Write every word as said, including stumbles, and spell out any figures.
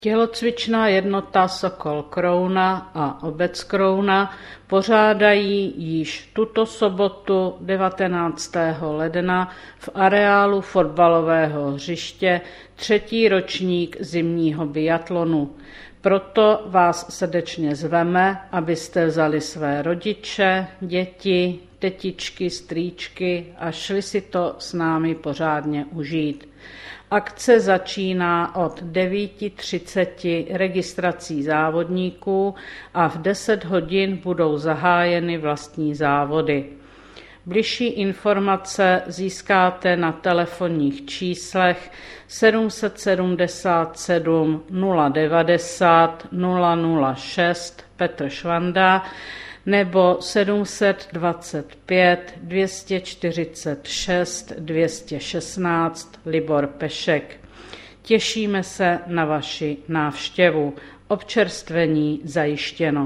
Tělocvičná jednota Sokol Krouna a Obec Krouna pořádají již tuto sobotu devatenáctého ledna v areálu fotbalového hřiště třetí ročník zimního biatlonu. Proto vás srdečně zveme, abyste vzali své rodiče, děti, tetičky, strýčky a šli si to s námi pořádně užít. Akce začíná od devět třicet registrací závodníků a v deset hodin budou zahájeny vlastní závody. Bližší informace získáte na telefonních číslech sedm sedmdesát sedm nula devadesát nula nula šest Petr Švanda nebo sedm dvacet pět dvě stě čtyřicet šest dvě stě šestnáct Libor Pešek. Těšíme se na vaši návštěvu. Občerstvení zajištěno.